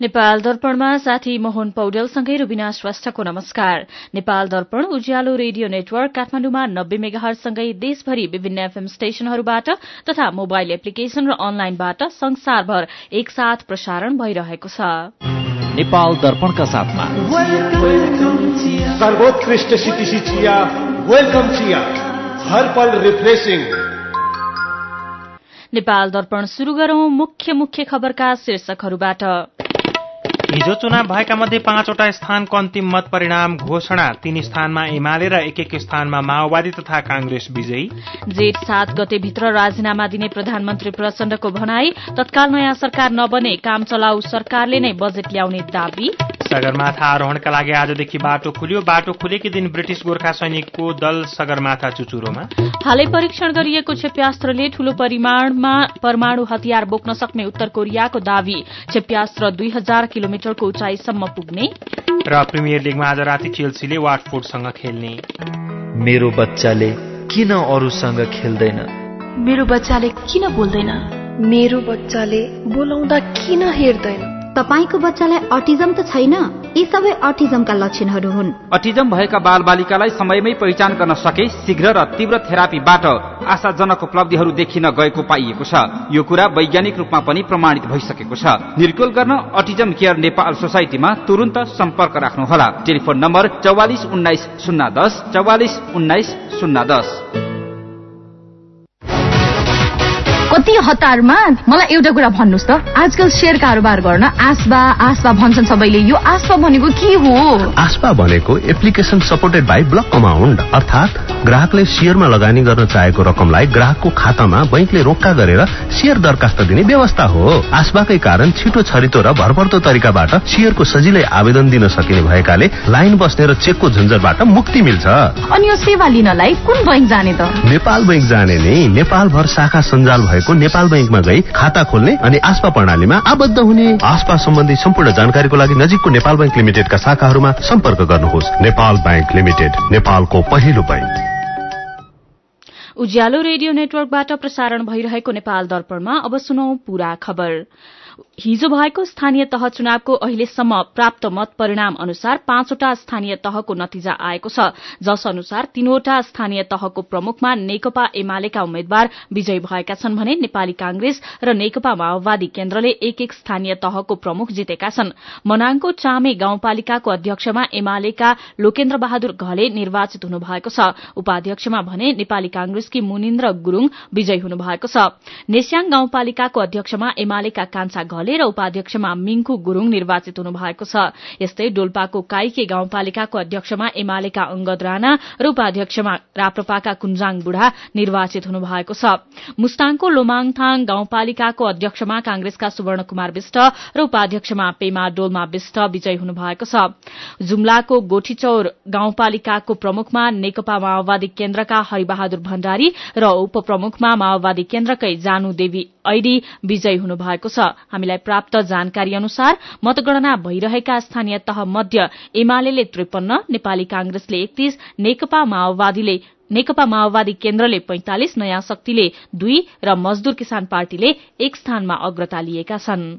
नेपाल दर्पणमा साथी मोहन पौडेलसँगै रुबिना श्रेष्ठको नमस्कार। नेपाल दर्पण उज्यालो रेडियो नेटवर्क काठमाडौँमा 90 मेगाहर्जसँगै देशभरि विभिन्न एफएम स्टेशनहरूबाट तथा मोबाइल एप्लिकेशन र अनलाइनबाट संसारभर एकसाथ प्रसारण भइरहेको छ। नेपाल दर्पणका साथमा सर्वोत्कृष्ट सिटिसी चिया, वेलकम चिया, हर पल रिफ्रेशिङ। नेपाल दर्पण शुरू गरौं मुख्य खबरका शीर्षकहरूबाट। हिजो चुनाव भएका मध्ये 5वटा स्थानको अन्तिम मत परिणाम घोषणा। 3 स्थानमा एमाले र 1 स्थानमा माओवादी तथा कांग्रेस विजयी। जेठ 7 गतेभित्र राजीनामा दिने प्रधानमन्त्री प्रचण्डको भनाई। तत्काल नयाँ सरकार नबने काम चलाउ सरकारले नै बजेट ल्याउने दाबी। सगरमाथा आरोहणका लागि आजदेखि बाटो खुल्यो। बाटो खुलेकै दिन ब्रिटिश गोर्खा सैनिकको दल सगरमाथा चुचुरोमा। हालै परीक्षण गरिएको क्षेप्यास्त्रले ठूलो परिमाणमा परमाणु हतियार बोक्न सक्ने उत्तर कोरियाको दावी। क्षेप्यास्त्र 2000 किलोमिटरको उचाइसम्म पुग्ने। र प्रिमियर लिगमा आज राति चेल्सीले वाटफोर्डसँग खेल्ने। मेरो बच्चाले किन अरूसँग खेल्दैन? मेरो बच्चाले किन बोल्दैन? मेरो बच्चाले बोलाउँदा किन हेर्दैन? तपाईको बच्चालाई अटिजम त छैन? यी सबै अटिजमका लक्षणहरू हुन्। अटिजम भएका बालबालिकालाई समयमै पहिचान गर्न सके शीघ्र र तीव्र थेरापीबाट आशाजनक उपलब्धिहरू देखिन गएको पाइएको छ। यो कुरा वैज्ञानिक रूपमा पनि प्रमाणित भइसकेको छ। निर्क्युल गर्न अटिजम केयर नेपाल सोसाइटीमा तुरुन्त सम्पर्क राख्नुहोला। Telephone number 44 19 010 44 19 010। कति हतारमा मलाई एउटा कुरा भन्नुस् त, आजकल शेयर कारोबार गर्न आस्बा भन्छन् सबैले। यो आस्बा भनेको के हो? आस्बा भनेको application supported by block amount, अर्थात ग्राहकले शेयरमा लगानी गर्न चाहेको रकमलाई ग्राहकको खातामा बैंकले रोक्का गरेर शेयर दरखास्त दिने व्यवस्था हो। आस्बाकै कारण छिटो छरितो र भरपर्दो तरिकाबाट शेयरको सजिलै आवेदन दिन सकिने भएकाले लाइन बस्ने र चेकको झन्झटबाट मुक्ति मिल्छ। अनि यो सेवा लिनलाई कुन बैंक जाने त? नेपाल बैंक जाने नि। नेपाल भर शाखा सञ्जाल भएको नेपाल बैंकमा गई खाता खोल्ने अनि आस्पा प्रणालीमा आबद्ध हुने। आस्पा सम्बन्धी सम्पूर्ण जानकारीको लागि नजिकको नेपाल बैंक लिमिटेडका शाखाहरूमा सम्पर्क गर्नुहोस्। नेपाल बैंक लिमिटेड, नेपालको पहिलो बैंक। उज्यालो रेडियो नेटवर्कबाट प्रसारण भइरहेको नेपाल दर्पणमा अब सुनौ पूरा खबर। हिजो भएको स्थानीय तह चुनावको अहिलेसम्म प्राप्त मत परिणाम अनुसार 5वटा स्थानीय तहको नतिजा आएको छ, जस अनुसार 3वटा स्थानीय तहको प्रमुखमा नेकपा एमालेका उम्मेद्वार विजयी भएका छन् भने नेपाली कांग्रेस र नेकपा माओवादी केन्द्रले 1 स्थानीय तहको प्रमुख जितेका छन्। मनाङको चामे गाउँपालिकाको अध्यक्षमा एमालेका लोकेन्द्र बहादुर घले निर्वाचित हुनुभएको छ। उपाध्यक्षमा भने नेपाली कांग्रेसकी मुनिन्द्र गुरूङ विजयी हुनुभएको छ। नेस्याङ गाउँपालिकाको अध्यक्षमा एमालेका कान्छा घले र उपाध्यक्षमा मिङ्कु गुरूङ निर्वाचित हुनुभएको छ। यस्तै डोल्पाको काईके गाउँपालिकाको अध्यक्षमा एमालेका अंगद राणा र उपाध्यक्षमा राप्रपाका कुञ्जाङ बुढा निर्वाचित हुनुभएको छ। मुस्ताङको लोमाङथाङ गाउँपालिकाको अध्यक्षमा कांग्रेसका सुवर्ण कुमार विष्ट र उपाध्यक्षमा पेमा डोल्मा विष्ट विजयी हुनुभएको छ। जुम्लाको गोठीचौर गाउँपालिकाको प्रमुखमा नेकपा माओवादी केन्द्रका हरिबहादुर भण्डारी र उपप्रमुखमा माओवादी केन्द्रकै जानु देवी ऐडी विजयी हुनुभएको छ। हामीलाई प्राप्त जानकारी अनुसार मतगणना भइरहेका स्थानीय तह मध्य एमालेले 53, नेपाली कांग्रेसले 31, नेकपा माओवादी केन्द्रले 45, नयाँ शक्तिले 2 र मजदूर किसान पार्टीले 1 स्थानमा अग्रता लिएका छन्।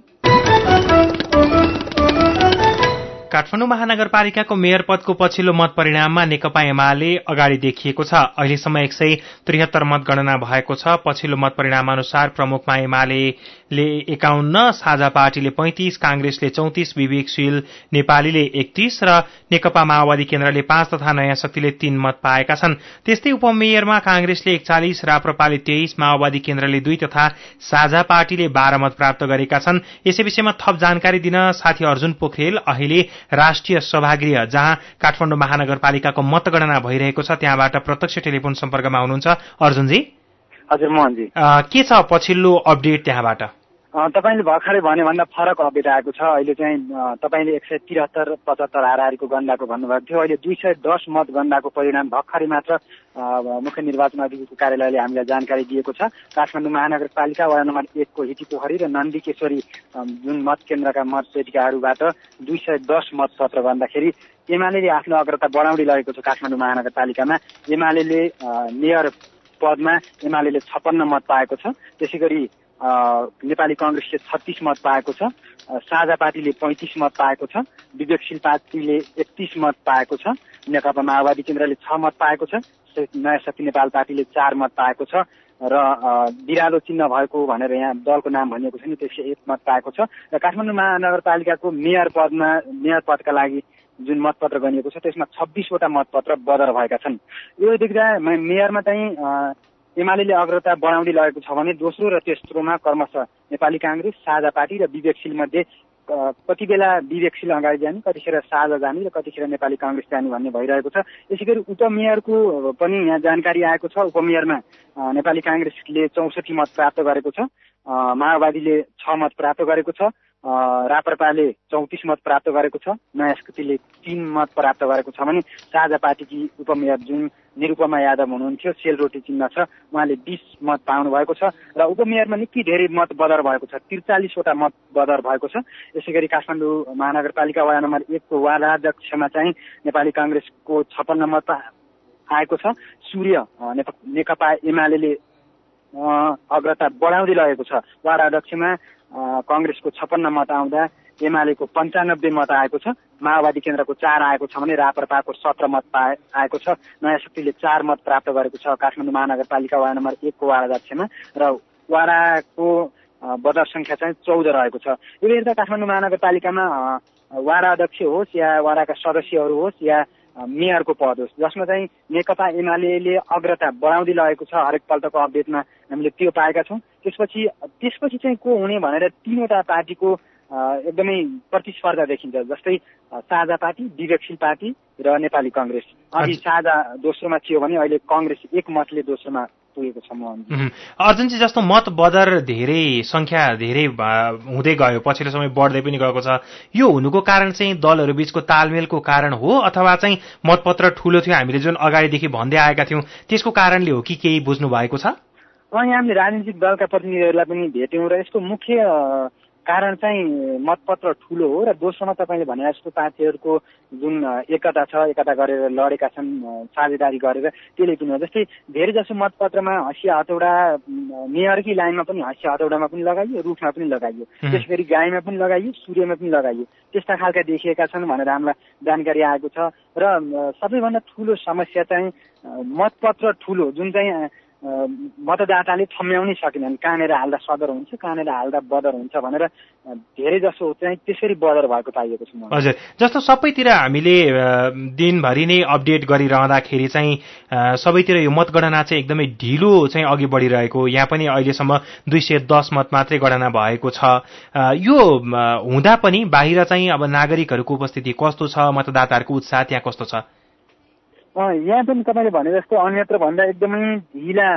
काठमाडौँ महानगरपालिकाको मेयर पदको पछिल्लो मत परिणाममा नेकपा एमाले अगाडि देखिएको छ। अहिलेसम्म 173 मतगणना भएको छ। पछिल्लो मत परिणाम अनुसार प्रमुखमा एमालेले 51, साझा पार्टीले 35, कांग्रेसले 34, विवेकशील नेपालीले 31 र नेकपा माओवादी केन्द्रले 5 तथा नयाँ शक्तिले 3 मत पाएका छन्। त्यस्तै उपमेयरमा कांग्रेसले 41, राप्रपाले 23, माओवादी केन्द्रले 2 तथा साझा पार्टीले 12 मत प्राप्त गरेका छन्। यसै विषयमा थप जानकारी दिन साथी अर्जुन पोखरेल अहिले राष्ट्रिय सभागृह जहाँ काठमाडौँ महानगरपालिकाको मतगणना भइरहेको छ त्यहाँबाट प्रत्यक्ष टेलिफोन सम्पर्कमा हुनुहुन्छ। अर्जुनजी। हजुर मोहनजी, के छ पछिल्लो अपडेट त्यहाँबाट? तपाईले भर्खरै भन्दा फरक अपडेट आएको छ। अहिले चाहिँ तपाईले 173, 75 हाराहारीको गणनाको भन्नुभएको थियो। अहिले 210 मत गणनाको परिणाम भर्खरै मात्र मुख्य निर्वाचन अधिकारीको कार्यालयले हामीलाई जानकारी दिएको छ। काठमाडौँ महानगरपालिका वडा नम्बर 1 को हिटीपोखरी र नन्दीकेश्वरी जुन मत केन्द्रका मतपेटिकाहरूबाट 210 मतपत्र भन्दाखेरि एमालेले आफ्नो अग्रता बढाउँदै लगेको छ। काठमाडौँ महानगरपालिकामा एमालेले मेयर पदमा एमालेले 56 मत पाएको छ। त्यसैगरी नेपाली कांग्रेसले 36 मत पाएको छ, साझा पार्टीले 35 मत पाएको छ, विवेकशील पार्टीले 31 मत पाएको छ, नेकपा माओवादी केन्द्रले 6 मत पाएको छ, नयाँ शक्ति नेपाल पार्टीले 4 मत पाएको छ र बिरालो चिन्ह भएको भनेर यहाँ दलको नाम भनिएको छ नि त्यसले 1 मत पाएको छ र काठमाडौँ महानगरपालिकाको मेयर पदका लागि जुन मतपत्र गनिएको छ त्यसमा 26 वटा मतपत्र बदर भएका छन्। यो देख्दा मेयरमा चाहिँ एमाले अग्रता बढाउँदै लगेको छ भने दोस्रो र तेस्रोमा क्रमशः नेपाली कांग्रेस, साझा पार्टी र विवेकशील मध्ये कति बेला विवेकशील अगाडि जाने, कतिखेर साझा जाने र कतिखेर नेपाली कांग्रेस जाने भन्ने भइरहेको छ। यसैगरी उपमेयरको पनि यहाँ जानकारी आएको छ। उपमेयरमा नेपाली कांग्रेसले 64 मत प्राप्त गरेको छ, माओवादीले 6 मत प्राप्त गरेको छ, राप्रपाले 34 मत प्राप्त गरेको छ, नयाँ शक्तिले 3 मत प्राप्त गरेको छ भने साझा पार्टीकी उपमेयर जुन निरुपमा यादव हुनुहुन्थ्यो, सेलरोटी चिन्ह छ, उहाँले 20 मत पाउनु भएको छ र उपमेयरमा निकै धेरै मत बदर भएको छ, 43 वटा मत बदर भएको छ। यसैगरी काठमाडौँ महानगरपालिका वडा नम्बर 1 को वार्डाध्यक्षमा चाहिँ नेपाली कांग्रेसको 56 मत आएको छ। सूर्य नेकपा एमाले अग्रता बढाउँदै लगेको छ। वार्ड अध्यक्षमा कांग्रेसको 56 मत आउँदा एमालेको 95 मत आएको छ, माओवादी केन्द्रको 4 आएको छ भने राप्रपाको 17 मत आएको छ, नयाँ शक्तिले 4 मत प्राप्त गरेको छ काठमाडौँ महानगरपालिका वडा नम्बर 1 को वार्ड अध्यक्षमा र वाडाको बदर संख्या चाहिँ 14 रहेको छ। यो हेर्दा काठमाडौँ महानगरपालिकामा वार्ड अध्यक्ष होस् या वाडाका सदस्यहरू होस् या मेयरको पद होस्, जसमा चाहिँ नेकपा एमाले अग्रता बढाउँदै लगेको छ। हरेक पल्टको अपडेटमा हामीले त्यो पाएका छौँ। त्यसपछि चाहिँ को हुने भनेर 3वटा पार्टीको एकदमै प्रतिस्पर्धा देखिन्छ, जस्तै साझा पार्टी, विवेकशील पार्टी र नेपाली कांग्रेस। अघि साझा दोस्रोमा थियो भने अहिले कांग्रेस 1 मतले दोस्रोमा पुगेको छ। अर्जुनजी, जस्तो मत बदर संख्या धेरै हुँदै गयो, पछिल्लो समय बढ्दै पनि गएको छ, यो हुनुको कारण चाहिँ दलहरू बीचको तालमेलको कारण हो अथवा चाहिँ मतपत्र ठूलो थियो हामीले जुन अगाडिदेखि भन्दै आएका थियौं त्यसको कारणले हो कि केही बुझ्नु भएको छ? यहाँ हामीले राजनीतिक दलका प्रतिनिधिहरूलाई पनि भेट्यौं र यसको मुख्य कारण चाहिँ मतपत्र ठूलो हो र दोस्रोमा तपाईँले भने जस्तो पार्टीहरूको जुन एकता छ, एकता गरेर लडेका छन्, साझेदारी गरेर त्यसले पनि हो। जस्तै धेरै जसो मतपत्रमा हँसिया हतौडा मेयरकै लाइनमा पनि हँसिया हतौडामा पनि लगाइयो, रुखमा पनि लगाइयो, त्यसैगरी गाईमा पनि लगाइयो, सूर्यमा पनि लगाइयो, त्यस्ता खालका देखिएका छन् भनेर हामीलाई जानकारी आएको छ। र सबैभन्दा ठूलो समस्या चाहिँ मतपत्र ठूलो जुन चाहिँ मतदाताले थम्याउनै सकेनन्, कहाँनिर हाल्दा सदर हुन्छ, कहाँनिर हाल्दा बदर हुन्छ भनेर धेरै जसो चाहिँ त्यसरी बदर भएको पाइएको छ। हजुर, जस्तो सबैतिर हामीले दिनभरि नै अपडेट गरिरहँदाखेरि चाहिँ सबैतिर यो मतगणना चाहिँ एकदमै ढिलो चाहिँ अघि बढिरहेको, यहाँ पनि अहिलेसम्म 210 मत मात्रै गणना भएको छ। यो हुँदा पनि बाहिर चाहिँ अब नागरिकहरूको उपस्थिति कस्तो छ, मतदाताहरूको उत्साह त्यहाँ कस्तो छ? यहाँ पनि तपाईँले भने जस्तो अन्यत्र भन्दा एकदमै ढिला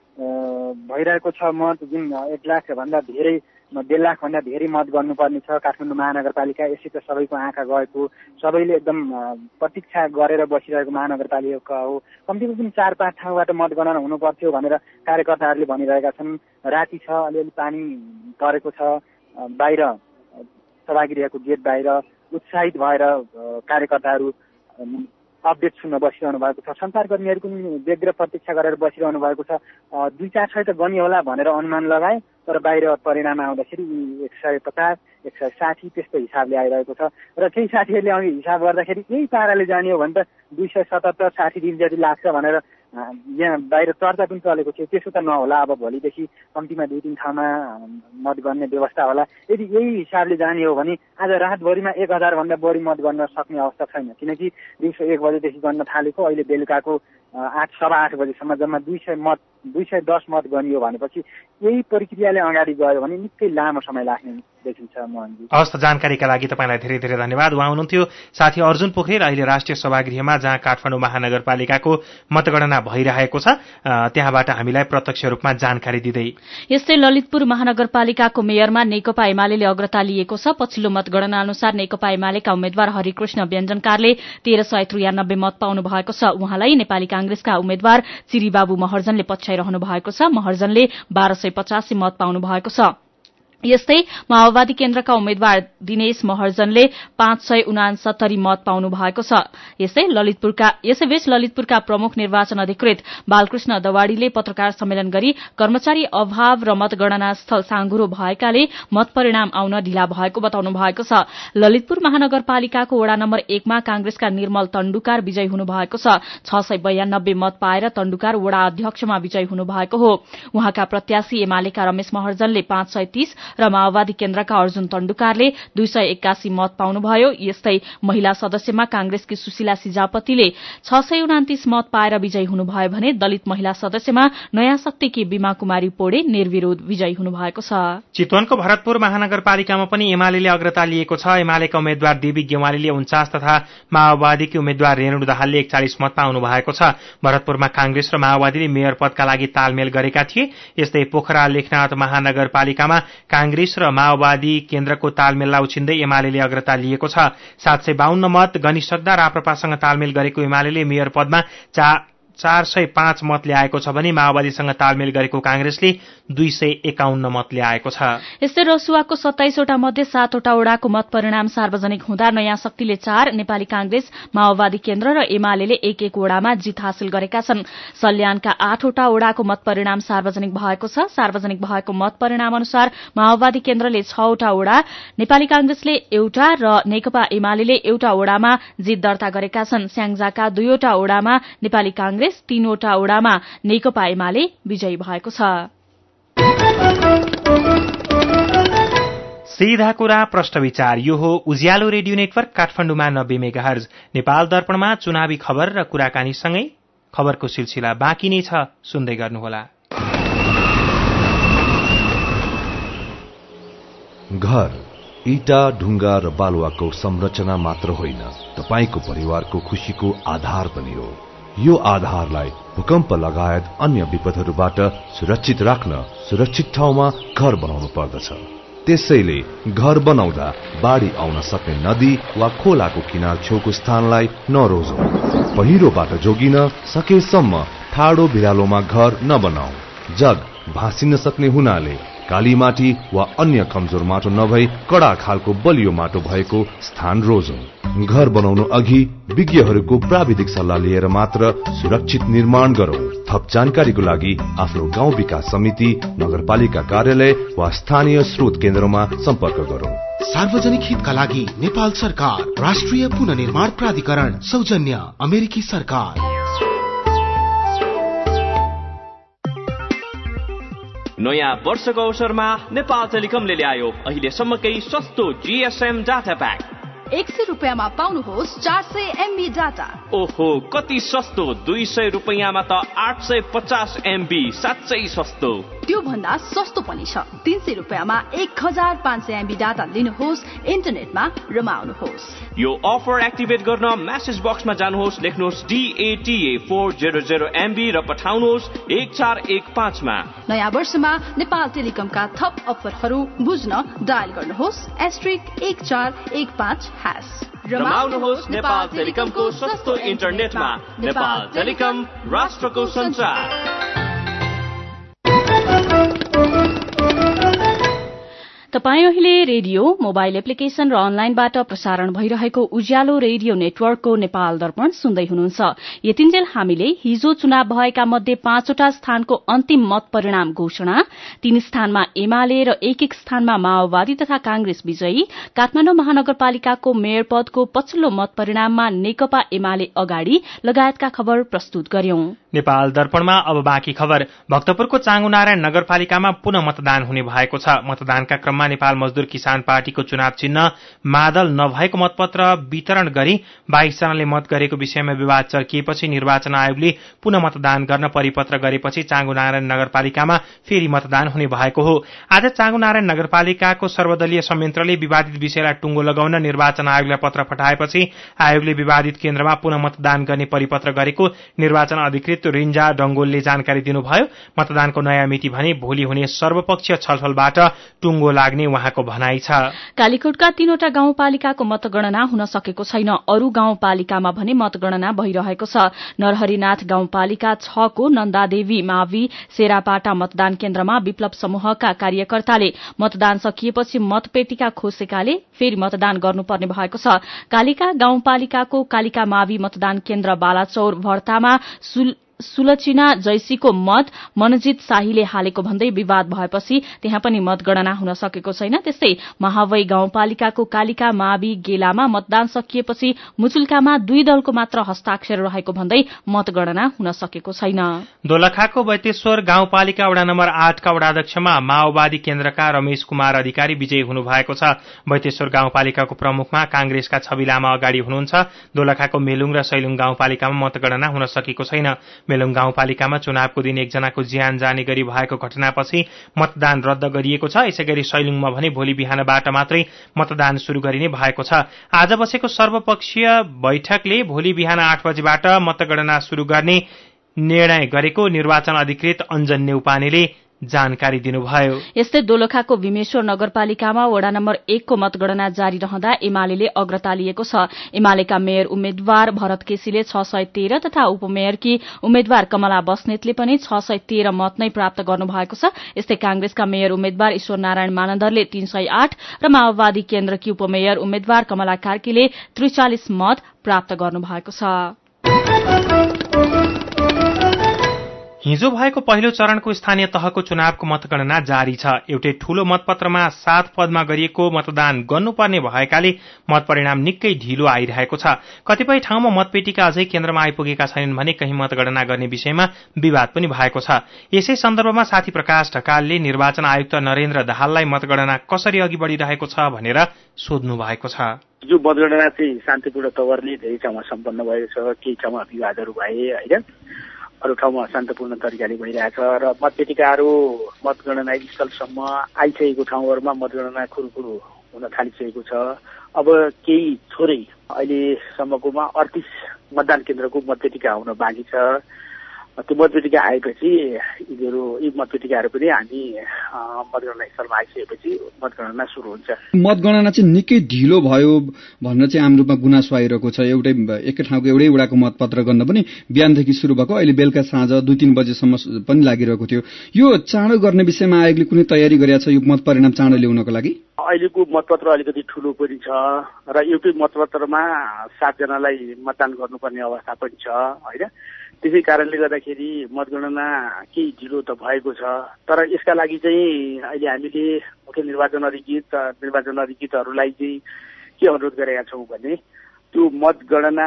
भइरहेको छ। मत जुन 1 लाख भन्दा धेरै, 1.5 लाख भन्दा धेरै मत गर्नुपर्ने छ काठमाडौँ महानगरपालिका। यसै त सबैको आँखा गएको, सबैले एकदम प्रतीक्षा गरेर बसिरहेको महानगरपालिका हो। कम्तीमा पनि 4-5 ठाउँबाट मतगणना हुनु पर्थ्यो भनेर कार्यकर्ताहरूले भनिरहेका छन्। राति छ, अलिअलि पानी परेको छ, बाहिर सभागृहको गेट बाहिर उत्साहित भएर कार्यकर्ताहरू अपडेट सुन्न बसिरहनु भएको छ। सञ्चारकर्मीहरू पनि व्यग्र प्रतीक्षा गरेर बसिरहनु भएको छ। 2-4 सय त गनी होला भनेर अनुमान लगाए, तर बाहिर परिणाम आउँदाखेरि 150, 160 त्यस्तो हिसाबले आइरहेको छ। र केही साथीहरूले अघि हिसाब गर्दाखेरि यही पाराले जाने हो भने त 277-60 दिन जति लाग्छ भनेर यहाँ बाहिर चर्चा पनि चलेको थियो। त्यसो त नहोला, अब भोलिदेखि कम्तीमा 2-3 ठाउँमा मत गर्ने व्यवस्था होला। यदि यही हिसाबले जाने हो भने आज रातभरिमा 1000 भन्दा बढी मत गर्न सक्ने अवस्था छैन, किनकि दिउँसो 1 बजेदेखि गर्न थालेको अहिले बेलुकाको 8-8:15 बजेसम्म जम्मा 210 मत गनियो भनेपछि यही प्रक्रियाले अगाडि गयो भने निकै लामो समय लाग्ने देखिन्छ। मोहनजी, हवस् त, जानकारीका लागि तपाईँलाई धेरै धेरै धन्यवाद। उहाँ हुनुहुन्थ्यो साथी अर्जुन पोखरेल, अहिले राष्ट्रिय सभागृहमा जहाँ काठमाडौँ महानगरपालिकाको मतगणना भइरहेको छ त्यहाँबाट हामीलाई प्रत्यक्ष रूपमा जानकारी दिँदै। यस्तै ललितपुर महानगरपालिकाको मेयरमा नेकपा एमाले अग्रता लिएको छ। पछिल्लो मतगणना अनुसार नेकपा एमालेका उम्मेद्वार हरिकृष्ण व्यञ्जनकारले 1393 मत पाउनु भएको छ। उहाँलाई नेपाली कांग्रेसका उम्मेद्वार चिरीबाबु महर्जनले पछ्याइरहनु भएको छ। महर्जनले 1285 मत पाउनु भएको छ। यस्तै माओवादी केन्द्रका उम्मेद्वार दिनेश महर्जनले 569 मत पाउनु भएको छ। यसैबीच ललितपुरका प्रमुख निर्वाचन अधिकृत बालकृष्ण दवाड़ीले पत्रकार सम्मेलन गरी कर्मचारी अभाव र मतगणना स्थल साँघुरो भएकाले मत परिणाम आउन ढिला भएको बताउनु भएको छ। ललितपुर महानगरपालिकाको वडा नम्बर 1 मा कांग्रेसका निर्मल तण्डुकार विजयी हुनु भएको छ। 692 मत पाएर तण्डुकार वडा अध्यक्षमा विजयी हुनु भएको हो। उहाँका प्रत्याशी एमालेका रमेश महर्जनले 530 र माओवादी केन्द्रका अर्जुन तण्डुकारले 281 मत पाउनुभयो। यस्तै महिला सदस्यमा कांग्रेसकी सुशीला सिजापतिले 629 मत पाएर विजयी हुनुभयो भने दलित महिला सदस्यमा नयाँ शक्तिकी बीमा कुमारी पोडे निर्विरोध विजयी हुनुभएको छ। चितवनको भरतपुर महानगरपालिकामा पनि एमाले अग्रता लिएको छ। एमालेका उम्मेद्वार देवी गेवालीले 49 तथा माओवादीकी उम्मेद्वार रेणु दाहालले 41 मत पाउनु भएको छ। भरतपुरमा कांग्रेस र माओवादीले मेयर पदका लागि तालमेल गरेका थिए। यस्तै पोखरा लेखनाथ महानगरपालिकामा कांग्रेस र माओवादी केन्द्रको तालमेललाई उछिन्दै एमाले अग्रता लिएको छ। 752 मत गनिसक्दा राप्रपासँग तालमेल गरेको एमाले मेयर पदमा 405 मत ल्याएको छ भने माओवादीसँग तालमेल गरेको कांग्रेसले 251 मत ल्याएको छ। यस्तै रसुवाको 27 वटा मध्ये 7 वटा वडाको मत परिणाम सार्वजनिक हुँदा नयाँ शक्तिले 4, नेपाली कांग्रेस, माओवादी केन्द्र र एमाले एक वडामा जित हासिल गरेका छन्। सल्यानका 8 वटा वडाको मत परिणाम सार्वजनिक भएको छ। सार्वजनिक भएको मत परिणाम अनुसार माओवादी केन्द्रले 6 वटा वडा, नेपाली कांग्रेसले एउटा र नेकपा एमाले एउटा वडामा जित दर्ता गरेका छन्। स्याङ्जाका 2 वटा वडामा नेपाली कांग्रेस, 3 वटा वडामा नेकपा एमाले विजयी भएको छ। सीधा कुरा प्रश्न विचार। यो हो उज्यालो रेडियो नेटवर्क काठमाडौँमा 90 मेगाहर्ज। नेपाल दर्पणमा चुनावी खबर र कुराकानीसँगै खबरको सिलसिला बाँकी नै छ, सुन्दै गर्नुहोला। घर इटा, ढुङ्गा र बालुवाको संरचना मात्र होइन, तपाईको परिवारको खुशीको आधार पनि हो। यो आधारलाई भूकम्प लगायत अन्य विपदहरूबाट सुरक्षित राख्न सुरक्षित ठाउँमा घर बनाउनु पर्दछ। त्यसैले घर बनाउँदा बाढी आउन सक्ने नदी वा खोलाको किनार छेउको स्थानलाई नरोजौं। पहिरोबाट जोगिन सकेसम्म ठाडो भिरालोमा घर नबनाऊ। जग भाँसिन सक्ने हुनाले काली माटी वा अन्य कमजोर माटो नभई कडा खालको बलियो माटो भएको स्थान रोजौं। घर बनाउनु अघि विज्ञहरूको प्राविधिक सल्लाह लिएर मात्र सुरक्षित निर्माण गरौं। थप जानकारीको लागि आफ्नो गाउँ विकास समिति, नगरपालिका कार्यालय वा स्थानीय स्रोत केन्द्रमा सम्पर्क गरौं। सार्वजनिक हितका लागि नेपाल सरकार, राष्ट्रिय पुनर्निर्माण प्राधिकरण, सौजन्य अमेरिकी सरकार। नयाँ वर्षको अवसरमा नेपाल टेलिकमले ल्यायो अहिलेसम्मकै सस्तो जीएसएम डाटा प्याक। 100 रुपियाँमा पाउनुहोस् 400 MB डाटा। ओहो, कति सस्तो! 200 रुपियाँमा त 850 MB, साँच्चै सस्तो। त्यो भन्दा सस्तो पनि छ। 300 रुपियाँमा 1500 MB डाटा लिनुहोस्, इन्टरनेटमा रमाउनुहोस्। यो अफर एक्टिभेट गर्न मेसेज बक्समा जानुहोस्, लेख्नुहोस् DATA 400 MB र पठाउनुहोस् 1415 मा। नयाँ वर्षमा नेपाल टेलिकमका थप अफरहरू बुझ्न डायल गर्नुहोस् *1415#। रमाउनुहोस् नेपाल टेलिकमको सस्तो इन्टरनेटमा। नेपाल टेलिकम, राष्ट्रको संचार। तपाई अहिले रेडियो, मोबाइल एप्लिकेशन र अनलाइनबाट प्रसारण भइरहेको उज्यालो रेडियो नेटवर्कको नेपाल दर्पण सुन्दै हुनुहुन्छ। यतिन्जेल हामीले हिजो चुनाव भएका मध्ये 5 वटा स्थानको अन्तिम मत परिणाम घोषणा, 3 स्थानमा एमाले र 1 स्थानमा माओवादी तथा कांग्रेस विजयी, काठमाडौँ महानगरपालिकाको मेयर पदको पछिल्लो मत परिणाममा नेकपा एमाले अगाडि लगायतका खबर प्रस्तुत गर्यौं। नेपाल दर्पणमा अब बाँकी खबर। भक्तपुरको चाँगुनारायण नगरपालिकामा पुनः मतदान हुने भएको छ। मतदानका क्रममा नेपाल मजदुर किसान पार्टीको चुनाव चिन्ह मादल नभएको मतपत्र वितरण गरी 22 जनाले मत गरेको विषयमा विवाद चर्किएपछि निर्वाचन आयोगले पुनः मतदान गर्न परिपत्र गरेपछि चाँगुनारायण नगरपालिकामा फेरि मतदान हुने भएको हो। आज चाँगुनारायण नगरपालिकाको सर्वदलीय संयन्त्रले विवादित विषयलाई टुङ्गो लगाउन निर्वाचन आयोगलाई पत्र पठाएपछि आयोगले विवादित केन्द्रमा पुनः मतदान गर्ने परिपत्र गरेको निर्वाचन अधिकृत रिन्जा डंगोलले जानकारी दिनुभयो। मतदानको नयाँ मिति भने भोलि हुने सर्वपक्षीय छलफलबाट टुङ्गो लाग्ने भन्ने उहाँको भनाइ छ। कालीकोटका 3वटा गाउँपालिकाको मतगणना हुन सकेको छैन। अरू गाउँपालिकामा भने मतगणना भइरहेको छ। नरहरिनाथ गाउँपालिका 6 को नन्दादेवी मावि सेरापाटा मतदान केन्द्रमा विप्लव समूहका कार्यकर्ताले मतदान सकिएपछि मतपेटिका खोसेकाले फेरि मतदान गर्नुपर्ने भएको छ। कालिका गाउँपालिकाको कालिका मावि मतदान केन्द्र बालाचौर भर्तामा सुलचिना जैसीको मत मनजित शाहीले हालेको भन्दै विवाद भएपछि त्यहाँ पनि मतगणना हुन सकेको छैन। त्यस्तै महावै गाउँपालिकाको कालिका मावि गेलामा मतदान सकिएपछि मुचुल्कामा 2 दलको मात्र हस्ताक्षर रहेको भन्दै मतगणना हुन सकेको छैन। दोलखाको बैतेश्वर गाउँपालिका वडा नम्बर 8 का वडाध्यक्षमा माओवादी केन्द्रका रमेश कुमार अधिकारी विजयी हुनु भएको छ। बैतेश्वर गाउँपालिकाको प्रमुखमा कांग्रेसका छवि लामा अगाडि हुनुहुन्छ। दोलखाको मेलुङ र सैलुङ गाउँपालिकामा मतगणना हुन सकेको छैन। मेलुङ गाउँपालिकामा चुनावको दिन एकजनाको ज्यान जाने गरी भएको घटनापछि मतदान रद्द गरिएको छ। यसैगरी सैलुङमा भने भोलि बिहानबाट मात्रै मतदान शुरू गरिने भएको छ। आज बसेको सर्वपक्षीय बैठकले भोलि बिहान 8 बजेबाट मतगणना शुरू गर्ने निर्णय गरेको निर्वाचन अधिकृत अञ्जन नेउपानेले जानकारी दिनुभयो। यस्तै दोलखाको भीमेश्वर नगरपालिकामा वडा नम्बर 1 को मतगणना जारी रहँदा एमाले अग्रता लिएको छ। एमालेका मेयर उम्मेद्वार भरत केसीले 613 तथा उपमेयरकी उम्मेद्वार कमला बस्नेतले पनि 613 मत नै प्राप्त गर्नुभएको छ। यस्तै कांग्रेसका मेयर उम्मेद्वार ईश्वर नारायण मानन्दरले 308 र माओवादी केन्द्रकी उपमेयर उम्मेद्वार कमला कार्कीले 43 मत प्राप्त गर्नुभएको छ। हिजो भएको पहिलो चरणको स्थानीय तहको चुनावको मतगणना जारी छ। एउटै ठूलो मतपत्रमा 7 पदमा गरिएको मतदान गर्नुपर्ने भएकाले मतपरिणाम निकै ढिलो आइरहेको छ। कतिपय ठाउँमा मतपेटिका अझै केन्द्रमा आइपुगेका छैनन् भने कहीँ मतगणना गर्ने विषयमा विवाद पनि भएको छ। यसै सन्दर्भमा साथी प्रकाश ढकालले निर्वाचन आयुक्त नरेन्द्र दाहाललाई मतगणना कसरी अघि बढ़िरहेको छ भनेर सोध्नु भएको छ। जो मतगणना चाहिँ शान्तिपूर्ण तवरले धेरै ठाउँमा सम्पन्न भएको छ। केही ठाउँमा विवादहरू भए होइन, अरू ठाउँमा शान्तपूर्ण तरिकाले भइरहेछ र मतपेटिकाहरू मतगणना स्थलसम्म आइसकेको ठाउँहरूमा मतगणना खुरुखुरु हुन थालिसकेको छ। अब केही थोरै अहिलेसम्मकोमा 38 मतदान केन्द्रको मतपेटिका हुन बाँकी छ। त्यो मतपेटिका आएपछि यी मतपेटिकाहरू पनि हामी मतगणना स्थलमा आइसकेपछि मतगणना सुरु हुन्छ। मतगणना चाहिँ निकै ढिलो भयो भनेर चाहिँ हाम्रो रूपमा गुनासो आइरहेको छ। एकै ठाउँको एउटै वडाको मतपत्र गर्न पनि बिहानदेखि सुरु भएको, अहिले बेलुका साँझ 2-3 बजेसम्म पनि लागिरहेको थियो। यो चाँडो गर्ने विषयमा आयोगले कुनै तयारी गरेको छ यो मत परिणाम चाँडो ल्याउनको लागि? अहिलेको मतपत्र अलिकति ठुलो पनि छ र एउटै मतपत्रमा 7 जनालाई मतदान गर्नुपर्ने अवस्था पनि छ होइन। त्यसै कारणले गर्दाखेरि मतगणना केही ढिलो त भएको छ। तर यसका लागि चाहिँ अहिले हामीले मुख्य निर्वाचन अधिकृतहरूलाई चाहिँ के अनुरोध गरेका छौँ भने त्यो मतगणना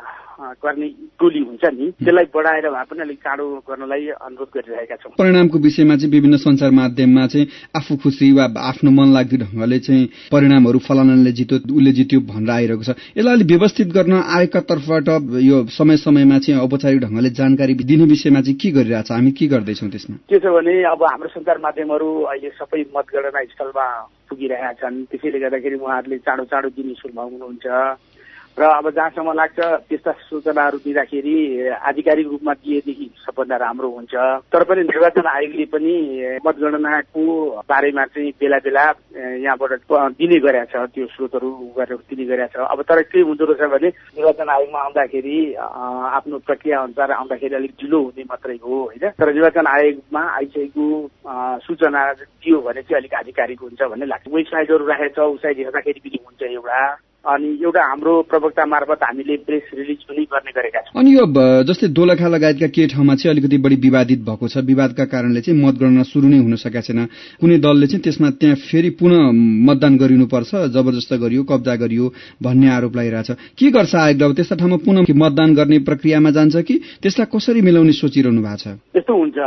गर्ने टोली हुन्छ नि त्यसलाई बढाएर भए पनि अलिक चाँडो गर्नलाई अनुरोध गरिरहेका छौँ। परिणामको विषयमा चाहिँ विभिन्न सञ्चार माध्यममा चाहिँ आफू खुसी वा आफ्नो मन लाग्दो ढंगले चाहिँ परिणामहरू फलानाले जित्यो उसले जित्यो भनेर आइरहेको छ। यसलाई अलि व्यवस्थित गर्न आयोगका तर्फबाट यो समय समयमा चाहिँ औपचारिक ढंगले जानकारी दिने विषयमा चाहिँ के गरिरहेछ, हामी के गर्दैछौँ त्यसमा? के छ भने अब हाम्रो सञ्चार माध्यमहरू अहिले सबै मतगणना स्थलमा पुगिरहेका छन्। त्यसैले गर्दाखेरि उहाँहरूले चाँडो चाँडो दिने सुरुमा हुनुहुन्छ र अब जहाँसम्म लाग्छ त्यस्ता सूचनाहरू दिँदाखेरि आधिकारिक रूपमा दिएदेखि सबभन्दा राम्रो हुन्छ। तर पनि निर्वाचन आयोगले पनि मतगणनाको बारेमा चाहिँ बेला बेला यहाँबाट दिने गरेका छ, त्यो स्रोतहरू गरेर दिने गरेका छ। अब तर के हुँदो रहेछ भने निर्वाचन आयोगमा आउँदाखेरि आफ्नो प्रक्रिया अनुसार आउँदाखेरि अलिक ढिलो हुने मात्रै हो होइन। तर निर्वाचन आयोगमा आइसकेको सूचना दियो भने चाहिँ अलिक आधिकारिक हुन्छ भन्ने लाग्छ। वेबसाइटहरू राखेको छ, वेबसाइट हेर्दाखेरि पनि हुन्छ एउटा, अनि एउटा हाम्रो प्रवक्ता मार्फत हामीले प्रेस रिलिज पनि गर्ने गरेका छौँ। अनि यो जस्तै दोलखा लगायतका केही ठाउँमा चाहिँ अलिकति बढी विवादित भएको छ। विवादका कारणले चाहिँ मतगणना सुरु नै हुन सकेको छैन। कुनै दलले चाहिँ त्यसमा त्यहाँ फेरि पुनः मतदान गरिनुपर्छ, जबरजस्त गरियो, कब्जा गरियो भन्ने आरोप लगाइरहेछ। के गर्छ आयोगले? अब त्यस्ता ठाउँमा पुनः मतदान गर्ने प्रक्रियामा जान्छ कि त्यसलाई कसरी मिलाउने सोचिरहनु भएको छ? त्यस्तो हुन्छ।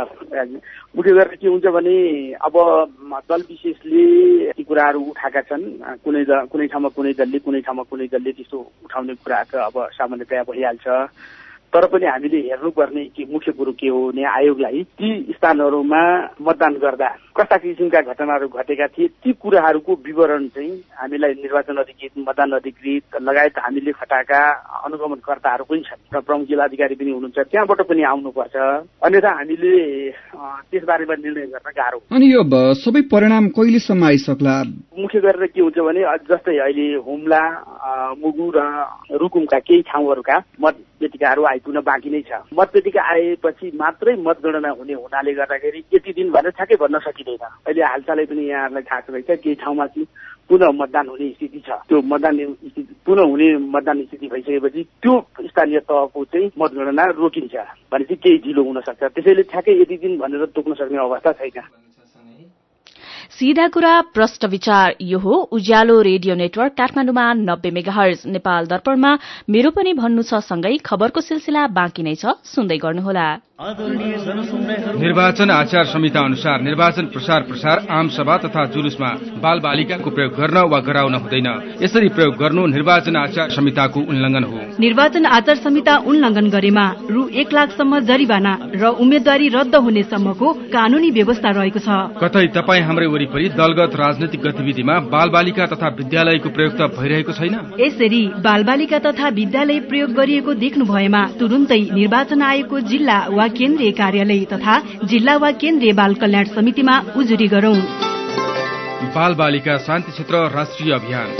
मुख्य गरेर के हुन्छ भने अब दल विशेषले ती कुराहरू उठाएका छन्। कुनै ठाउँमा कुनै दलले, कुनै ठाउँमा कुनै दलले त्यस्तो उठाउने कुराहरू अब सामान्यतया भइहाल्छ। तर पनि हामीले हेर्नुपर्ने कि मुख्य कुरो के हो भने आयोगलाई ती स्थानहरूमा मतदान गर्दा कस्ता किसिमका घटनाहरू घटेका थिए ती कुराहरूको विवरण चाहिँ हामीलाई निर्वाचन अधिकृत मतदान अधिकृत लगायत हामीले खटाएका अनुगमनकर्ताहरू पनि छन् र प्रमुख जिल्ला अधिकारी पनि हुनुहुन्छ त्यहाँबाट पनि आउनुपर्छ अन्यथा हामीले त्यसबारेमा निर्णय गर्न गाह्रो। अनि यो सबै परिणाम कहिलेसम्म आइसक्ला? मुख्य गरेर के हुन्छ भने जस्तै अहिले हुम्ला मुगु र रुकुमका केही ठाउँहरूका मतपेटिकाहरू आइपुग्न बाँकी नै छ। मतपेटिका आएपछि मात्रै मतगणना हुने हुनाले गर्दाखेरि यति दिन भनेर ठ्याक्कै भन्न सकिँदैन। अहिले हालसालै पनि यहाँहरूलाई थाहा छ केही ठाउँमा चाहिँ पुनः मतदान हुने स्थिति छ। त्यो मतदान स्थिति पुनः हुने मतदान स्थिति भइसकेपछि त्यो स्थानीय तहको चाहिँ मतगणना रोकिन्छ भनेपछि केही ढिलो हुन सक्छ। त्यसैले ठ्याक्कै यति दिन भनेर तोक्न सक्ने अवस्था छैन। सीधा कुरा प्रष्ट विचार यो हो उज्यालो रेडियो नेटवर्क काठमाडौँमा 90 मेगाहर्ज, नेपाल दर्पणमा मेरो पनि भन्नु छ सँगै खबरको सिलसिला बाँकी नै छ, सुन्दै गर्नुहोला। निर्वाचन आचार संहिता अनुसार निर्वाचन प्रसार आम सभा तथा जुलुसमा बाल बालिकाको प्रयोग गर्न वा गराउन हुँदैन। यसरी प्रयोग गर्नु निर्वाचन आचार संहिताको उल्लंघन हो। निर्वाचन आचार संहिता उल्लंघन गरेमा रु 1 लाखसम्म जरिवाना र उम्मेदवारी रद्द हुने सम्मको कानूनी व्यवस्था रहेको छ। कतै तपाई हाम्रै वरिपरि दलगत राजनैतिक गतिविधिमा बाल बालिका तथा विद्यालयको प्रयोग त भइरहेको छैन? यसरी बाल बालिका तथा विद्यालय प्रयोग गरिएको देख्नु भएमा तुरुन्तै निर्वाचन आयोगको जिल्ला वा केन्द्रीय कार्यालय तथा जिल्ला वा केन्द्रीय बाल कल्याण समितिमा उजुरी गरौं। बाल बालिका शान्ति क्षेत्र राष्ट्रिय अभियान।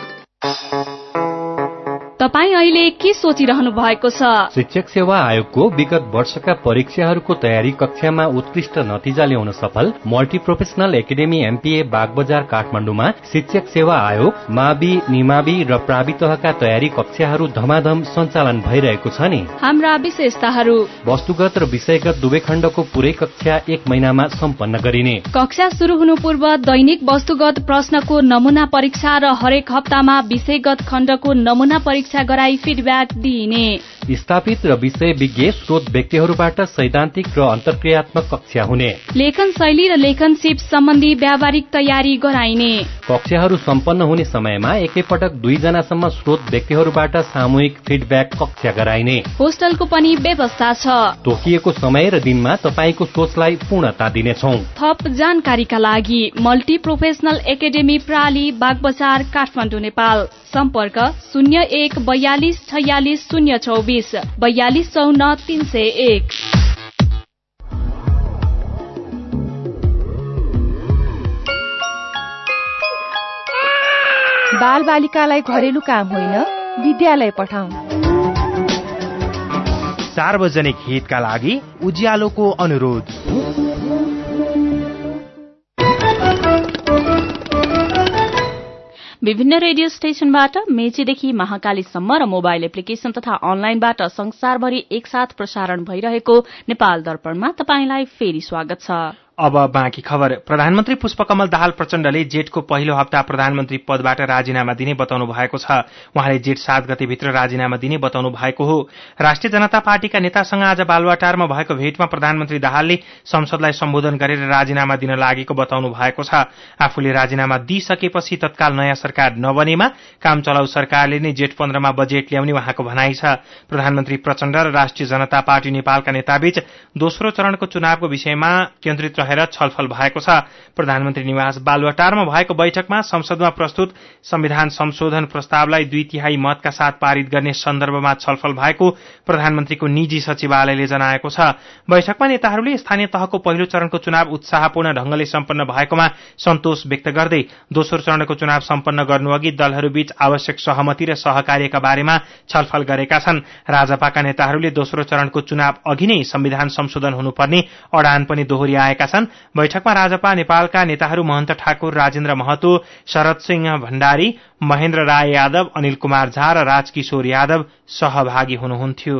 तपाई अहिले के सोचिरहनु भएको छ? शिक्षक सेवा आयोगको विगत वर्षका परीक्षाहरूको तयारी कक्षामा उत्कृष्ट नतिजा ल्याउन सफल multi professional academy MPA Bagbazar काठमाडौँमा शिक्षक सेवा आयोग, मावि, निमावि र प्रावि तहका तयारी कक्षाहरू धमाधम सञ्चालन भइरहेको छ नि। हाम्रा विशेषताहरू: वस्तुगत र विषयगत दुवै खण्डको पूरै कक्षा 1 महिनामा सम्पन्न गरिने, कक्षा शुरू हुनु पूर्व दैनिक वस्तुगत प्रश्नको नमूना परीक्षा र हरेक हप्तामा विषयगत खण्डको नमूना परीक्षा गराई फिडब्याक दिइने, स्थापित र विषय विज्ञ स्रोत व्यक्तिहरूबाट सैद्धान्तिक र अन्तर्क्रियात्मक कक्षा हुने, लेखन शैली र लेखन सिप सम्बन्धी व्यावहारिक तयारी गराइने, कक्षाहरू सम्पन्न हुने समयमा एकैपटक 2 जनासम्म स्रोत व्यक्तिहरूबाट सामूहिक फिडब्याक कक्षा गराइने, होस्टलको पनि व्यवस्था छ। तोकिएको समय र दिनमा तपाईको सोचलाई पूर्णता दिनेछौं। थप जानकारीका लागि मल्टी प्रोफेसनल एकाडेमी प्राली बागबजार काठमाडौँ नेपाल। सम्पर्क 01 42 46 024 42 54 301। बाल बालिकालाई घरेलु काम होइन, विद्यालय पठाऊ। सार्वजनिक हितका लागि उज्यालोको अनुरोध। विभिन्न रेडियो स्टेशनबाट मेचीदेखि महाकालीसम्म र मोबाइल एप्लिकेशन तथा अनलाइनबाट संसारभरि एकसाथ प्रसारण भइरहेको नेपाल दर्पणमा तपाईंलाई फेरि स्वागत छ। अब बाँकी खबर। प्रधानमन्त्री पुष्पकमल दाहाल प्रचण्डले जेठको पहिलो हप्ता प्रधानमन्त्री पदबाट राजीनामा दिने बताउनु भएको छ। उहाँले जेठ 7 गतेभित्र राजीनामा दिने बताउनु भएको हो। राष्ट्रिय जनता पार्टीका नेतासँग आज बालुवाटारमा भएको भेटमा प्रधानमन्त्री दाहालले संसदलाई सम्बोधन गरेर राजीनामा दिन लागेको बताउनु भएको छ। आफूले राजीनामा दिइसकेपछि तत्काल नयाँ सरकार नबनेमा काम चलाउ सरकारले नै जेठ 15 मा बजेट ल्याउने उहाँको भनाइ छ। प्रधानमन्त्री प्रचण्ड र राष्ट्रिय जनता पार्टी नेपालका नेताबीच दोस्रो चरणको चुनावको विषयमा केन्द्रित छलफल भएको छ। प्रधानमन्त्री निवास बालुवाटारमा भएको बैठकमा संसदमा प्रस्तुत संविधान संशोधन प्रस्तावलाई 2/3 मतका साथ पारित गर्ने सन्दर्भमा छलफल भएको प्रधानमन्त्रीको निजी सचिवालयले जनाएको छ। बैठकमा नेताहरूले स्थानीय तहको पहिलो चरणको चुनाव उत्साहपूर्ण ढंगले सम्पन्न भएकोमा सन्तोष व्यक्त गर्दै दोस्रो चरणको चुनाव सम्पन्न गर्नुअघि दलहरूबीच आवश्यक सहमति र सहकार्यका बारेमा छलफल गरेका छन्। राजपाका नेताहरूले दोस्रो चरणको चुनाव अघि नै संविधान संशोधन हुनुपर्ने अडान पनि दोहोर्याएका छन्। बैठकमा राजपा नेपालका नेताहरू महन्त ठाकुर, राजेन्द्र महतो, शरद सिंह भण्डारी, महेन्द्र राय यादव, अनिल कुमार झा र राजकिशोर यादव सहभागी हुनुहुन्थ्यो।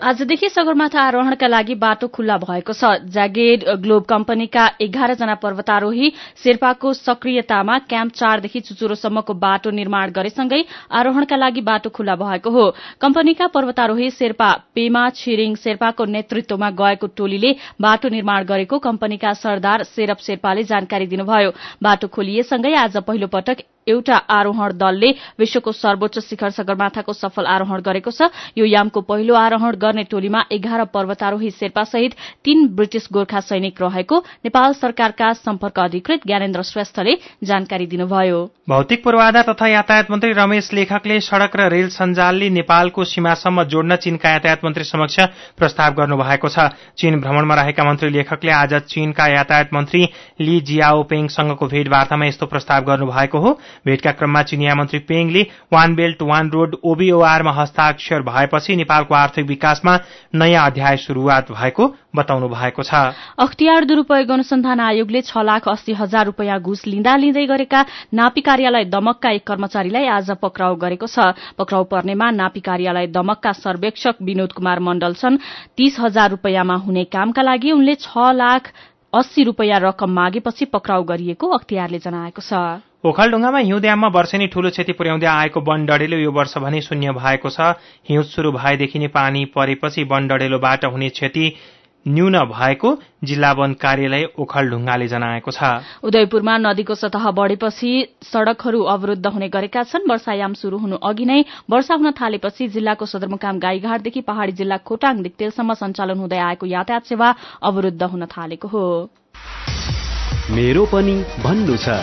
आजदेखि सगरमाथा आरोहणका लागि बाटो खुल्ला भएको छ। जागेर ग्लोब कम्पनीका 11 जना पर्वतारोही शेर्पाको सक्रियतामा क्याम्प 4 देखि चुचुरोसम्मको बाटो निर्माण गरेसँगै आरोहणका लागि बाटो खुल्ला भएको हो। कम्पनीका पर्वतारोही शेर्पा पेमा छिरिङ शेर्पाको नेतृत्वमा गएको टोलीले बाटो निर्माण गरेको कम्पनीका सरदार शेरप शेर्पाले जानकारी दिनुभयो। बाटो खोलिएसँगै आज पहिलो पटक एउटा आरोहण दलले विश्वको सर्वोच्च शिखर सगरमाथाको सफल आरोहण गरेको छ। यो यामको पहिलो आरोहण गर्ने टोलीमा 11 पर्वतारोही शेर्पा सहित 3 ब्रिटिश गोर्खा सैनिक रहेको नेपाल सरकारका सम्पर्क अधिकृत ज्ञानेन्द्र श्रेष्ठले जानकारी दिनुभयो। भौतिक पूर्वाधार तथा यातायात मन्त्री रमेश लेखकले सड़क र रेल सञ्जालले नेपालको सीमासम्म जोड्न चीनका यातायात मन्त्री समक्ष प्रस्ताव गर्नुभएको छ। चीन भ्रमणमा रहेका मन्त्री लेखकले आज चीनका यातायात मन्त्री ली जियाओपेङसँगको भेटवार्तामा यस्तो प्रस्ताव गर्नुभएको हो। भेटका क्रममा चिनिया मन्त्री पेङले वान बेल्ट वान रोड ओबीओआरमा हस्ताक्षर भएपछि नेपालको आर्थिक विकासमा नयाँ अध्याय शुरूआत भएको बताउनु भएको छ। अख्तियार दुरूपयोग अनुसन्धान आयोगले 6,80,000 रूपियाँ घुस लिँदै गरेका नापी कार्यालय दमकका एक कर्मचारीलाई आज पक्राउ गरेको छ। पक्राउ पर्नेमा नापी कार्यालय दमकका सर्वेक्षक विनोद कुमार मण्डल छन्। 30,000 रूपियाँमा हुने कामका लागि उनले 6,80,000 रूपियाँ रकम मागेपछि पक्राउ गरिएको अख्तियारले जनाएको छ। ओखलढुङ्गामा हिउँद्याममा वर्षेनी ठूलो क्षति पुर्याउँदै आएको वन डढेलो यो वर्ष भने शून्य भएको छ। हिउँ शुरू भएदेखि नै पानी परेपछि वन डढेलोबाट हुने क्षति न्यून भएको जिल्ला वन कार्यालय ओखलढुङ्गाले जनाएको छ। उदयपुरमा नदीको सतह बढेपछि सड़कहरू अवरुद्ध हुने गरेका छन्। वर्षायाम शुरू हुनु अघि नै वर्षा हुन थालेपछि जिल्लाको सदरमुकाम गाईघाटदेखि पहाड़ी जिल्ला खोटाङ दिक्तेलसम्म सञ्चालन हुँदै आएको यातायात सेवा अवरुद्ध हुन थालेको हो। मेरो पनि भन्नु छ।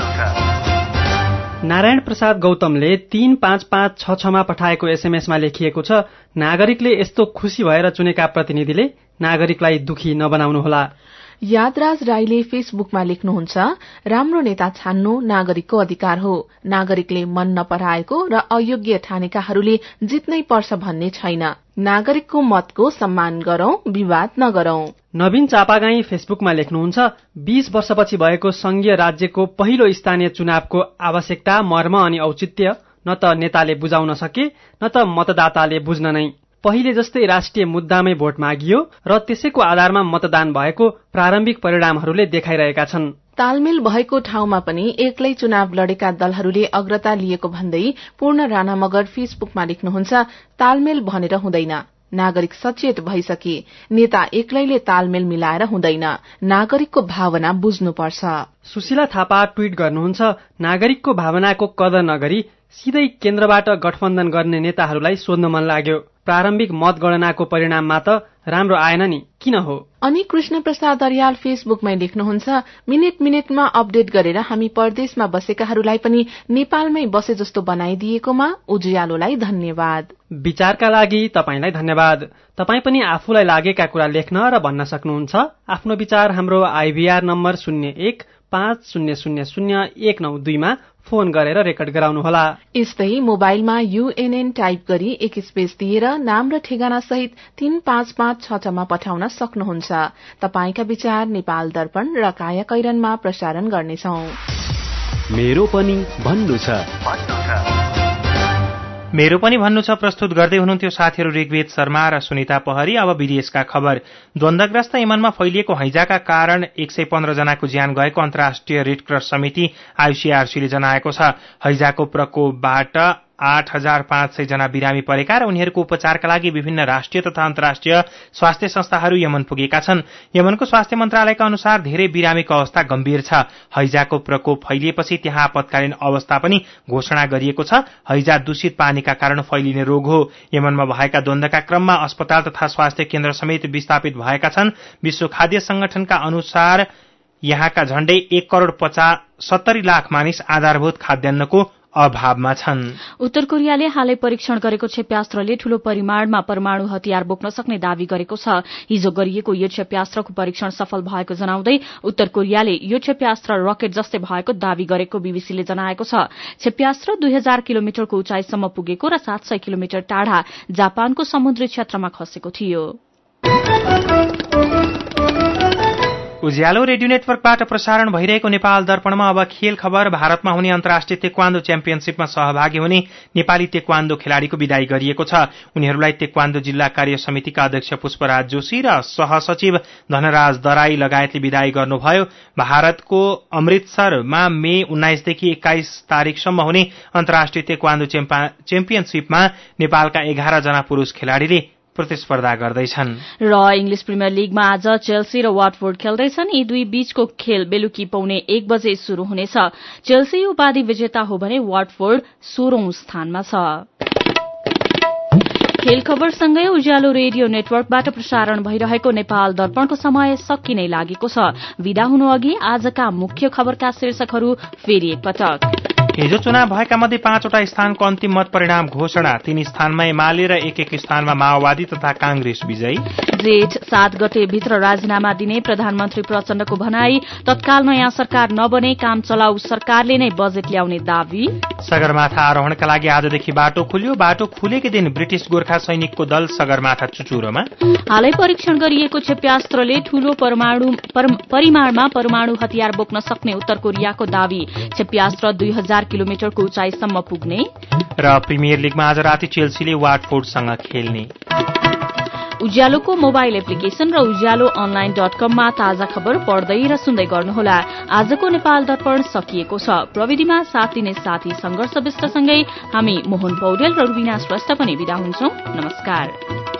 नारायण प्रसाद गौतमले 35566 पठाएको एसएमएसमा लेखिएको छ, नागरिकले यस्तो खुशी भएर चुनेका प्रतिनिधिले नागरिकलाई दुखी नबनाउनुहोला। यादराज राईले फेसबुकमा लेख्नुहुन्छ, राम्रो नेता छान्नु नागरिकको अधिकार हो। नागरिकले मन नपराएको र अयोग्य ठानेकाहरूले जित्नै पर्छ भन्ने छैन। नागरिकको मतको सम्मान गरौं, विवाद नगरौं। नवीन चापागाई फेसबुकमा लेख्नुहुन्छ, 20 वर्षपछि भएको संघीय राज्यको पहिलो स्थानीय चुनावको आवश्यकता, मर्म अनि औचित्य न त नेताले बुझाउन सके न त मतदाताले बुझ्न नै। पहिले जस्तै राष्ट्रिय मुद्दामै भोट मागियो र त्यसैको आधारमा मतदान भएको प्रारम्भिक परिणामहरूले देखाइरहेका छन्। तालमेल भएको ठाउँमा पनि एक्लै चुनाव लडेका दलहरूले अग्रता लिएको भन्दै पूर्ण राणा मगर फेसबुकमा लेख्नुहुन्छ, तालमेल भनेर हुँदैन, नागरिक सचेत भइसके। नेता एक्लैले तालमेल मिलाएर हुँदैन, नागरिकको भावना बुझ्नुपर्छ। सुशीला थापा ट्वीट गर्नुहुन्छ, नागरिकको भावनाको कदर नगरी सिधै केन्द्रबाट गठबन्धन गर्ने नेताहरूलाई सोध्न मन लाग्यो। प्रारम्भिक मतगणनाको परिणाममा त राम्रो आएन नि, किन हो? अनि कृष्ण प्रसाद अर्याल फेसबुकमै लेख्नुहुन्छ, मिनेटमा अपडेट गरेर हामी परदेशमा बसेकाहरूलाई पनि नेपालमै बसे जस्तो बनाइदिएकोमा उज्यालोलाई धन्यवाद। विचारका लागि तपाईंलाई धन्यवाद। तपाई पनि आफूलाई लागेका कुरा लेख्न र भन्न सक्नुहुन्छ। आफ्नो विचार हाम्रो आइभीआर नम्बर 0150001992 मा फोन गरेर रेकर्ड गराउनुहोला। यस्तै मोबाइलमा UNN टाइप गरी एक स्पेस दिएर नाम र ठेगाना सहित 35566 मा पठाउन सक्नुहुन्छ। तपाईका विचार नेपाल दर्पण र काया कैरनमा प्रसारण गर्नेछौं। मेरो पनि भन्नु छ। मेरो पनि भन्नु छ प्रस्तुत गर्दै हुनुहुन्थ्यो साथीहरू ऋग्वेद शर्मा र सुनिता पहरी। अब विदेशका खबर। द्वन्द्वग्रस्त यमनमा फैलिएको हैजाका कारण 115 जनाको ज्यान गएको अन्तर्राष्ट्रिय रेड क्रस समिति ICRC ले जनाएको छ। हैजाको प्रकोपबाट 8,500 जना बिरामी परेका र उनीहरूको उपचारका लागि विभिन्न राष्ट्रिय तथा अन्तर्राष्ट्रिय स्वास्थ्य संस्थाहरू यमन पुगेका छन्। यमनको स्वास्थ्य मन्त्रालयका अनुसार धेरै बिरामीको अवस्था गम्भीर छ। हैजाको प्रकोप फैलिएपछि त्यहाँ आपतकालीन अवस्था पनि घोषणा गरिएको छ। हैजा दूषित पानीका कारण फैलिने रोग हो। यमनमा भएका द्वन्द्वका क्रममा अस्पताल तथा स्वास्थ्य केन्द्र समेत विस्थापित भएका छन्। विश्व खाद्य संगठनका अनुसार यहाँका झण्डै 1,70,00,000 मानिस आधारभूत खाद्यान्नको अभावमा छन्। उत्तर कोरियाले हालै परीक्षण गरेको क्षेप्यास्त्रले ठूलो परिमाणमा परमाणु हतियार बोक्न सक्ने दावी गरेको छ। हिजो गरिएको यो क्षेप्यास्त्रको परीक्षण सफल भएको जनाउँदै उत्तर कोरियाले यो क्षेप्यास्त्र रकेट जस्तै भएको दावी गरेको बीबीसीले जनाएको छ। क्षेप्यास्त्र 2000 किलोमिटरको उचाइसम्म पुगेको र 700 किलोमिटर टाढा जापानको समुद्री क्षेत्रमा खसेको थियो। उज्यालो रेडियो नेटवर्कबाट प्रसारण भइरहेको नेपाल दर्पणमा अब खेल खबर। भारतमा हुने अन्तर्राष्ट्रिय तेक्वान्दो च्याम्पियनशीपमा सहभागी हुने नेपाली तेक्वान्दो खेलाड़ीको विदाई गरिएको छ। उनीहरूलाई तेक्वान्दो जिल्ला कार्य समितिका अध्यक्ष पुष्पराज जोशी र सहसचिव धनराज दराई लगायतले विदाई गर्नुभयो। भारतको अमृतसरमा मे 19 देखि 21 तारिकसम्म हुने अन्तर्राष्ट्रिय तेक्वान्दो च्याम्पियनशीपमा नेपालका 11 जना पुरूष खेलाड़ीले प्रतिस्पर्धा गर्दैछन्। र इंग्लिश प्रिमियर लीगमा आज चेल्सी र वाटफोर्ड खेल्दैछन्। यी दुई बीचको खेल बेलुकी 1:15 बजे शुरू हुनेछ। चेल्सी उपाधि विजेता हो भने वाटफोर्ड 16औं स्थानमा छ। खेल खबरसँगै उज्यालो रेडियो नेटवर्कबाट प्रसारण भइरहेको नेपाल दर्पणको समय सकिनै लागेको छ। विदा हुनु अघि आजका मुख्य खबरका शीर्षकहरू फेरि एकपटक। हिजो चुनाव भएका मध्ये 5वटा स्थानको अन्तिम मत परिणाम घोषणा। 3 स्थानमा एमाले र 1 स्थानमा माओवादी तथा कांग्रेस विजयी। जेठ 7 गते भित्र राजीनामा दिने प्रधानमन्त्री प्रचण्डको भनाई। तत्काल नयाँ सरकार नबने काम चलाउ सरकारले नै बजेट ल्याउने दावी। सगरमाथा आरोहणका लागि आजदेखि बाटो खुल्यो। बाटो खुलेकै दिन ब्रिटिश गोर्खा सैनिकको दल सगरमाथा चुचुरोमा। हालै परीक्षण गरिएको क्षेप्यास्त्रले ठूलो परिमाणमा परमाणु हतियार बोक्न सक्ने उत्तर कोरियाको दावी। क्षेप्यास्त्र 2000 किलोमिटरको उचाइसम्म पुग्ने। र प्रिमियर लीगमा आज राति चेल्सीले वाटफोर्डसँग खेल्ने। उज्यालोको मोबाइल एप्लिकेशन र उज्यालो online.com-मा ताजा खबर पढ्दै र सुन्दै गर्नुहोला। आजको नेपाल दर्पण सकिएको छ। प्रविधिमा साथ दिने साथी संघर्ष विष्टसँगै हामी मोहन पौडेल र रुबिना श्रेष्ठ पनि बिदा हुन्छौं। नमस्कार।